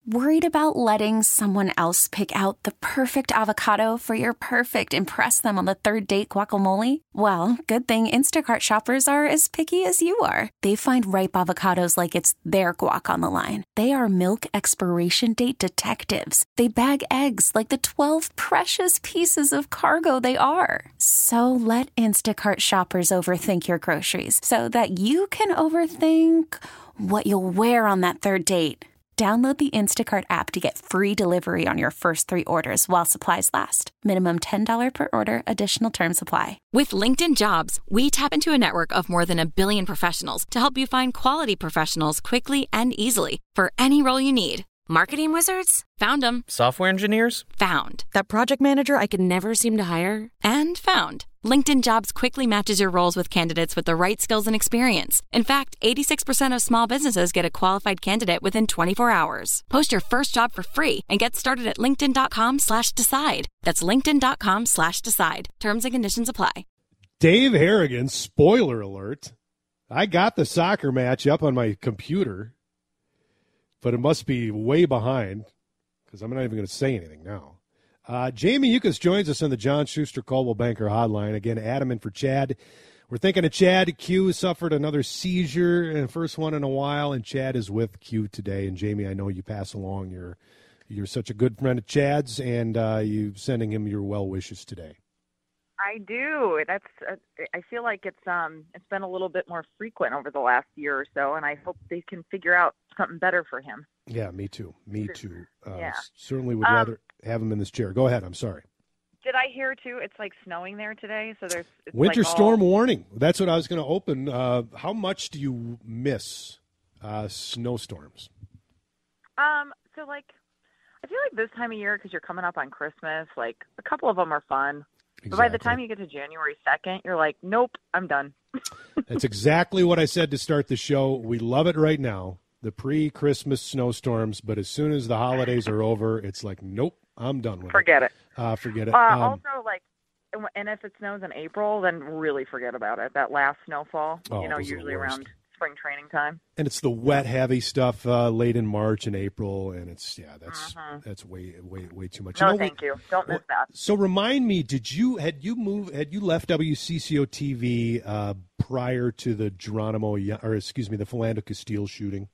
Worried about letting someone else pick out the perfect avocado for your perfect impress them on the third date guacamole? Well, good thing Instacart shoppers are as picky as you are. They find ripe avocados like it's their guac on the line. They are milk expiration date detectives. They bag eggs like the 12 precious pieces of cargo they are. So let Instacart shoppers overthink your groceries so that you can overthink what you'll wear on that third date. Download the Instacart app to get free delivery on your first 3 orders while supplies last. Minimum $10 per order. Additional terms apply. With LinkedIn Jobs, we tap into a network of more than 1 billion professionals to help you find quality professionals quickly and easily for any role you need. Marketing wizards? Found them. Software engineers? Found. That project manager I could never seem to hire? And found. LinkedIn Jobs quickly matches your roles with candidates with the right skills and experience. In fact, 86% of small businesses get a qualified candidate within 24 hours. Post your first job for free and get started at linkedin.com/decide. That's linkedin.com/decide. Terms and conditions apply. Dave Harrigan, spoiler alert. I got the soccer match up on my computer, but it must be way behind because I'm not even going to say anything now. Jamie Yukas joins us on the John Schuster Coldwell Banker Hotline. Again, Adam in for Chad. We're thinking of Chad. Q suffered another seizure, and first one in a while, and Chad is with Q today. And Jamie, I know you pass along you're such a good friend of Chad's, and you sending him your well wishes today. I do. I feel like it's been a little bit more frequent over the last year or so, and I hope they can figure out something better for him. Yeah, me too. Yeah. Certainly would rather have him in this chair. Go ahead. I'm sorry. Did I hear too? It's like snowing there today, so it's winter like storm warning. That's what I was going to open. How much do you miss snowstorms? So like, I feel like this time of year, because you're coming up on Christmas, like a couple of them are fun. Exactly. But by the time you get to January 2nd, you're like, nope, I'm done. That's exactly what I said to start the show. We love it right now, the pre-Christmas snowstorms, but as soon as the holidays are over, it's like, nope, I'm done with Forget it. Forget it. Also, like, and if it snows in April, then really forget about it. That last snowfall, usually around spring training time. And it's the wet, heavy stuff late in March and April, and it's that's way too much. No, thank you. Don't miss that. So remind me, had you left WCCO TV prior to the the Philando Castile shooting?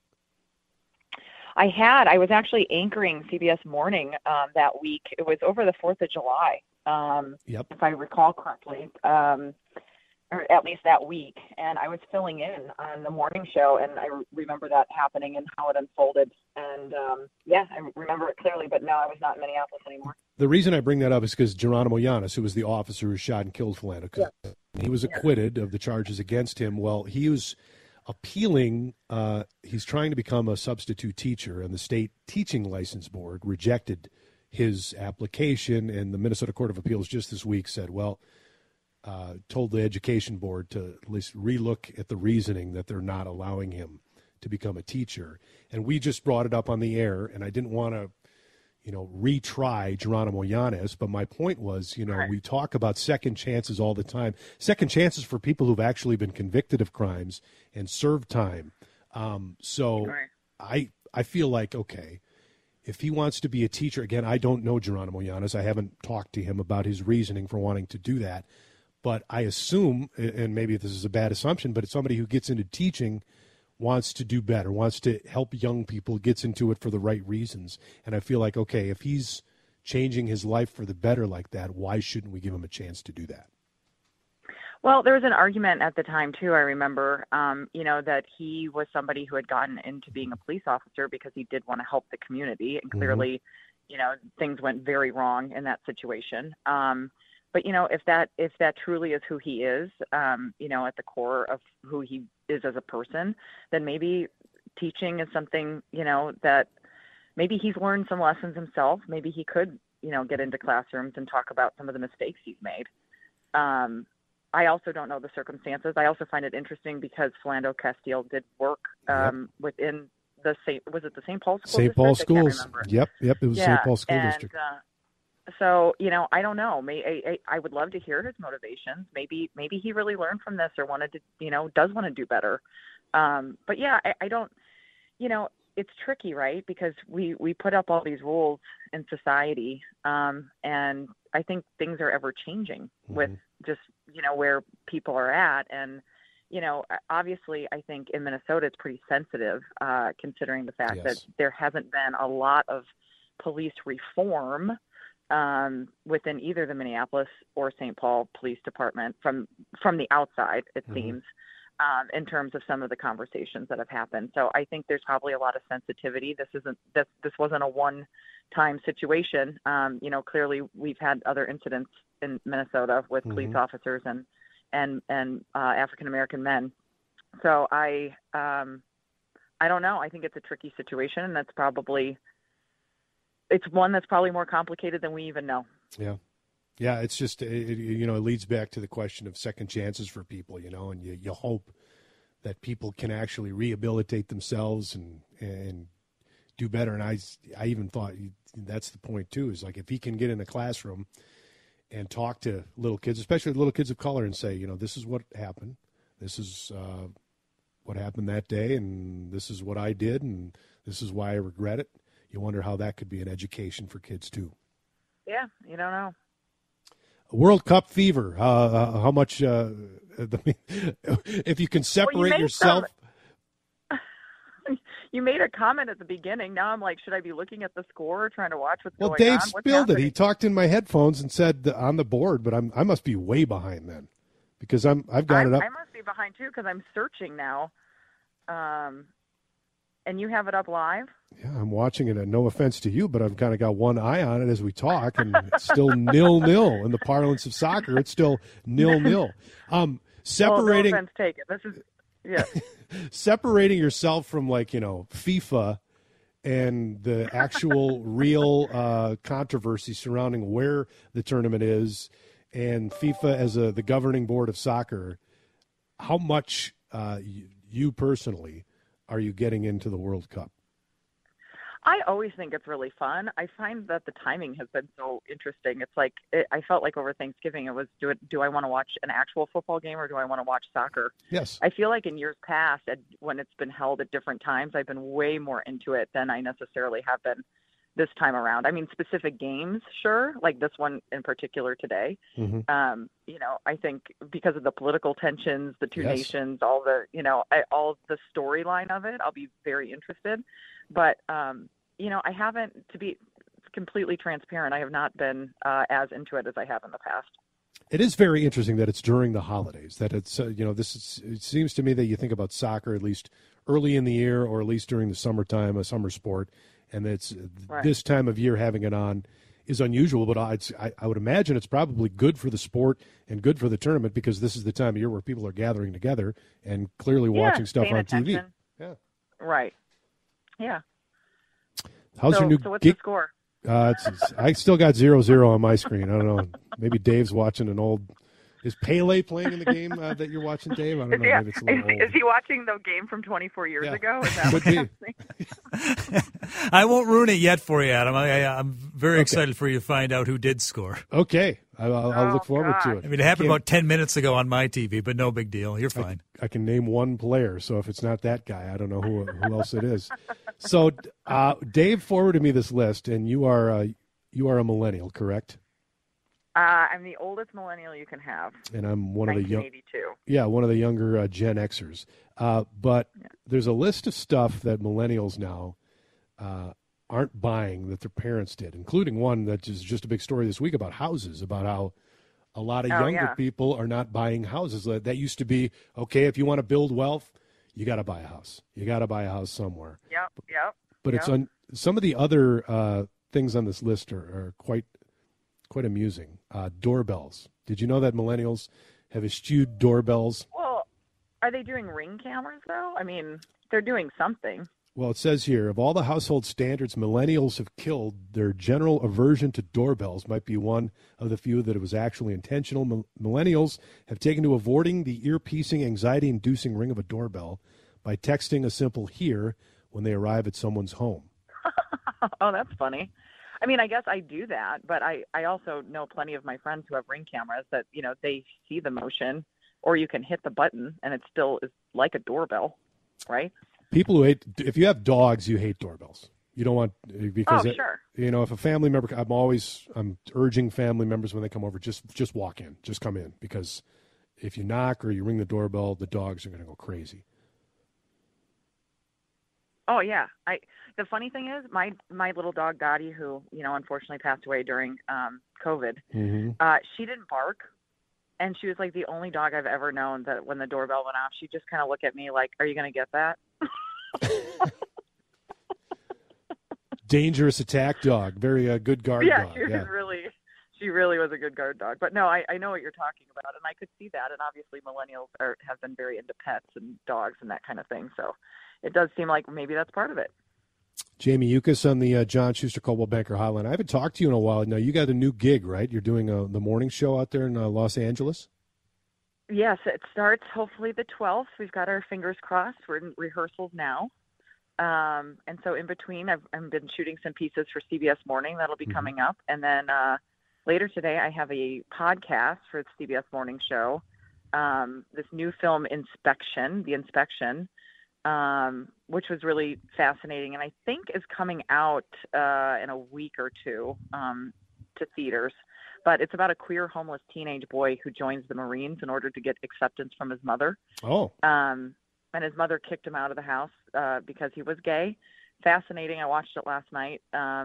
I had. I was actually anchoring CBS Morning that week. It was over the 4th of July, if I recall correctly, or at least that week. And I was filling in on the morning show, and I remember that happening and how it unfolded. And, I remember it clearly, but no, I was not in Minneapolis anymore. The reason I bring that up is because Geronimo Llanes, who was the officer who shot and killed Philando Castile, he was acquitted of the charges against him. Well, he was appealing. He's trying to become a substitute teacher, and the state teaching license board rejected his application, and the Minnesota Court of Appeals just this week said, told the education board to at least relook at the reasoning that they're not allowing him to become a teacher. And we just brought it up on the air, and I didn't want to retry Geronimo Llanes, but my point was, we talk about second chances all the time. Second chances for people who've actually been convicted of crimes and served time. I feel like, okay, if he wants to be a teacher, again, I don't know Geronimo Llanes. I haven't talked to him about his reasoning for wanting to do that. But I assume, and maybe this is a bad assumption, but it's somebody who gets into teaching wants to do better, wants to help young people, gets into it for the right reasons. And I feel like, okay, if he's changing his life for the better like that, why shouldn't we give him a chance to do that? Well, there was an argument at the time, too, I remember, that he was somebody who had gotten into being a police officer because he did want to help the community. And clearly, things went very wrong in that situation. But, if that truly is who he is, at the core of who he is as a person, then maybe teaching is something, that maybe he's learned some lessons himself. Maybe he could, get into classrooms and talk about some of the mistakes he's made. I also don't know the circumstances. I also find it interesting because Philando Castile did work within the St. Paul School St. Paul District? Schools. Yep. It was St. Paul School District. So, I don't know. I would love to hear his motivations. Maybe he really learned from this or wanted to, does want to do better. But yeah, I don't, it's tricky, right? Because we put up all these rules in society, and I think things are ever changing with just, where people are at. And, obviously I think in Minnesota it's pretty sensitive, considering the fact that there hasn't been a lot of police reform within either the Minneapolis or St. Paul Police Department from the outside, it seems. In terms of some of the conversations that have happened. So I think there's probably a lot of sensitivity. This wasn't a one-time situation. Clearly we've had other incidents in Minnesota with police officers and African-American men. So I don't know. I think it's a tricky situation, and it's one that's probably more complicated than we even know. Yeah. Yeah, it's just, it leads back to the question of second chances for people, and you hope that people can actually rehabilitate themselves and do better. And I even thought that's the point, too, is like if he can get in a classroom and talk to little kids, especially little kids of color, and say, this is what happened. This is what happened that day, and this is what I did, and this is why I regret it. You wonder how that could be an education for kids, too. Yeah, you don't know. World Cup fever. How much? If you can separate yourself. You made a comment at the beginning. Now I'm like, should I be looking at the score, or trying to watch what's going on? Well, Dave spilled it. He talked in my headphones and said on the board, but I must be way behind then, because I've got it up. I must be behind too, because I'm searching now. And you have it up live? Yeah, I'm watching it. No offense to you, but I've kind of got one eye on it as we talk, and it's still 0-0 in the parlance of soccer. It's still 0-0. Separating. No offense taken. This is separating yourself from FIFA and the actual real controversy surrounding where the tournament is, and FIFA as the governing board of soccer. How much you personally are you getting into the World Cup? I always think it's really fun. I find that the timing has been so interesting. It's like I felt like over Thanksgiving it was, do I want to watch an actual football game, or do I want to watch soccer? Yes. I feel like in years past, when it's been held at different times, I've been way more into it than I necessarily have been this time around. I mean, specific games, sure, like this one in particular today. I think because of the political tensions, the two nations, all the, all the storyline of it, I'll be very interested. But, I haven't, to be completely transparent, I have not been as into it as I have in the past. It is very interesting that it's during the holidays, that it's, it seems to me that you think about soccer at least early in the year, or at least during the summertime, a summer sport, and it's this time of year having it on is unusual, but I would imagine it's probably good for the sport and good for the tournament, because this is the time of year where people are gathering together and clearly watching stuff on attention. TV. Yeah. Right. Yeah. How's your new what's the score? I still got 0-0 on my screen. I don't know. Maybe Dave's watching an old. Is Pele playing in the game that you're watching, Dave? I don't know. Maybe it's a little old. Is he watching the game from 24 years ago? Is that Could be. I won't ruin it yet for you, Adam. I'm very excited for you to find out who did score. Okay. I'll look forward to it. I mean, it happened about 10 minutes ago on my TV, but no big deal. You're fine. I can name one player, so if it's not that guy, I don't know who else it is. So Dave forwarded me this list, and you are a millennial, correct? I'm the oldest millennial you can have. And I'm one of the young. 1982. One of the younger Gen Xers. But there's a list of stuff that millennials now aren't buying that their parents did, including one that is just a big story this week about houses, about how a lot of younger people are not buying houses. That used to be, okay, if you want to build wealth, you got to buy a house. You got to buy a house somewhere. Yep. But it's some of the other things on this list are quite amusing. Doorbells. Did you know that millennials have eschewed doorbells? Well, are they doing Ring cameras, though? I mean, they're doing something. Well, it says here, of all the household standards millennials have killed, their general aversion to doorbells might be one of the few that it was actually intentional. Millennials have taken to avoiding the ear-piercing, anxiety-inducing ring of a doorbell by texting a simple "here" when they arrive at someone's home. Oh, that's funny. I mean, I guess I do that, but I also know plenty of my friends who have Ring cameras that, they see the motion, or you can hit the button and it still is like a doorbell, right? People who hate, if you have dogs, you hate doorbells. You don't want, because sure. If a family member, I'm urging family members when they come over, just walk in, just come in, because if you knock or you ring the doorbell, the dogs are going to go crazy. Oh yeah. The funny thing is my little dog Dottie, who, unfortunately passed away during COVID, she didn't bark. And she was like the only dog I've ever known that when the doorbell went off, she just kind of looked at me like, are you going to get that? Dangerous attack dog. Very good guard dog. She really was a good guard dog. But no, I know what you're talking about, and I could see that. And obviously millennials have been very into pets and dogs and that kind of thing. So it does seem like maybe that's part of it. Jamie Yuccas on the John Schuster Coldwell Banker Hotline. I haven't talked to you in a while. Now, you got a new gig, right? You're doing the morning show out there in Los Angeles? Yes, it starts hopefully the 12th. We've got our fingers crossed. We're in rehearsals now. And so in between, I've been shooting some pieces for CBS Morning. That'll be coming up. And then later today, I have a podcast for the CBS Morning show, this new film, The Inspection, which was really fascinating, and I think is coming out in a week or two to theaters. But it's about a queer homeless teenage boy who joins the Marines in order to get acceptance from his mother. Oh. And his mother kicked him out of the house because he was gay. Fascinating. I watched it last night.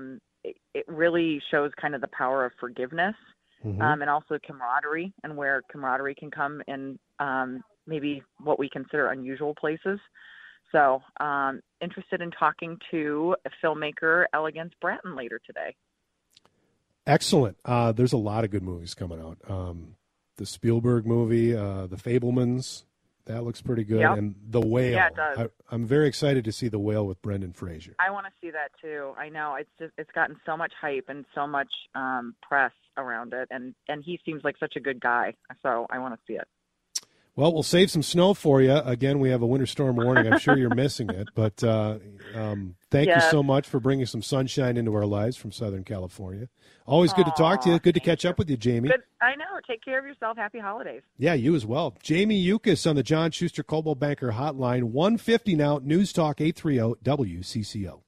It really shows kind of the power of forgiveness and also camaraderie, and where camaraderie can come in maybe what we consider unusual places. So interested in talking to filmmaker Elegance Bratton later today. Excellent. There's a lot of good movies coming out. The Spielberg movie, The Fabelmans, that looks pretty good. Yep. And The Whale. Yeah, it does. I'm very excited to see The Whale with Brendan Fraser. I want to see that too. I know it's gotten so much hype and so much press around it, and he seems like such a good guy. So I want to see it. Well, we'll save some snow for you. Again, we have a winter storm warning. I'm sure you're missing it. But thank you so much for bringing some sunshine into our lives from Southern California. Always good to talk to you. Good to catch up with you, Jamie. Good. I know. Take care of yourself. Happy holidays. Yeah, you as well. Jamie Yuccas on the John Schuster Coldwell Banker Hotline. 150 now. News Talk 830 WCCO.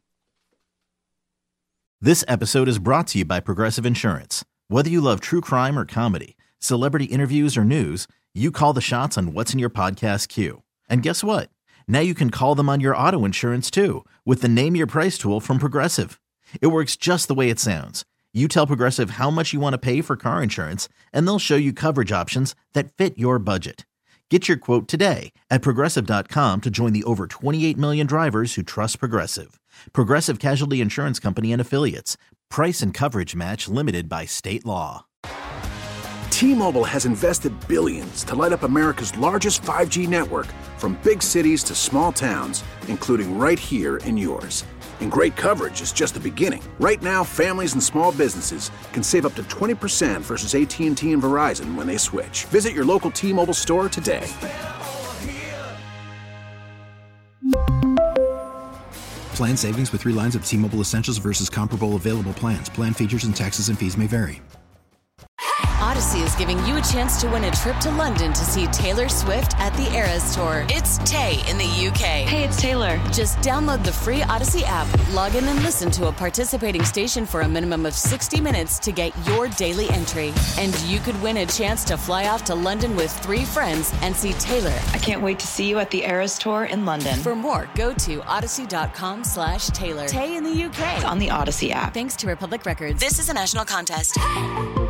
This episode is brought to you by Progressive Insurance. Whether you love true crime or comedy, celebrity interviews or news, you call the shots on what's in your podcast queue. And guess what? Now you can call them on your auto insurance too with the Name Your Price tool from Progressive. It works just the way it sounds. You tell Progressive how much you want to pay for car insurance, and they'll show you coverage options that fit your budget. Get your quote today at Progressive.com to join the over 28 million drivers who trust Progressive. Progressive Casualty Insurance Company and Affiliates. Price and coverage match limited by state law. T-Mobile has invested billions to light up America's largest 5G network, from big cities to small towns, including right here in yours. And great coverage is just the beginning. Right now, families and small businesses can save up to 20% versus AT&T and Verizon when they switch. Visit your local T-Mobile store today. Plan savings with 3 lines of T-Mobile Essentials versus comparable available plans. Plan features and taxes and fees may vary. Odyssey is giving you a chance to win a trip to London to see Taylor Swift at the Eras Tour. It's Tay in the UK. Hey, it's Taylor. Just download the free Odyssey app, log in and listen to a participating station for a minimum of 60 minutes to get your daily entry. And you could win a chance to fly off to London with 3 friends and see Taylor. I can't wait to see you at the Eras Tour in London. For more, go to odyssey.com/Taylor. Tay in the UK. It's on the Odyssey app. Thanks to Republic Records. This is a national contest.